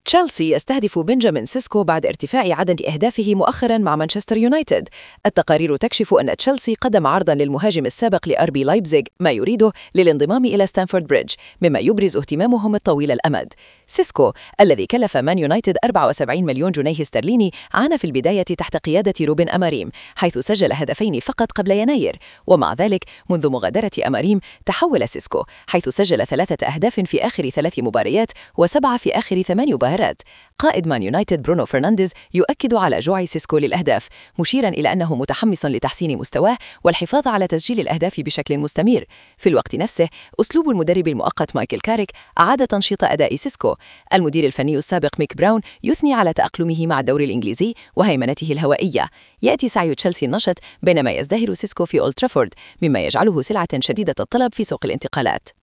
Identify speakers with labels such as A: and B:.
A: تشيلسي يستهدف بنجامين سيسكو بعد ارتفاع عدد أهدافه مؤخرا مع مانشستر يونايتد. التقارير تكشف أن تشيلسي قدم عرضا للمهاجم السابق لأربي لايبزيغ ما يريده للانضمام إلى ستانفورد بريدج، مما يبرز اهتمامهم الطويل الأمد. سيسكو الذي كلف مان يونايتد 74 مليون جنيه استرليني عانى في البداية تحت قيادة روبن أماريم، حيث سجل هدفين فقط قبل يناير، ومع ذلك منذ مغادرة أماريم تحول سيسكو، حيث سجل 3 أهداف في آخر 3 مباريات و7 في آخر 8 مباريات. قائد مان يونايتد برونو فرنانديز يؤكد على جوع سيسكو للأهداف، مشيرا إلى أنه متحمس لتحسين مستواه والحفاظ على تسجيل الأهداف بشكل مستمر. في الوقت نفسه، أسلوب المدرب المؤقت مايكل كاريك أعاد تنشيط أداء سيسكو. المدير الفني السابق ميك براون يثني على تأقلمه مع الدوري الإنجليزي وهيمنته الهوائية. يأتي سعي تشيلسي النشط بينما يزدهر سيسكو في أولد ترافورد، مما يجعله سلعة شديدة الطلب في سوق الانتقالات.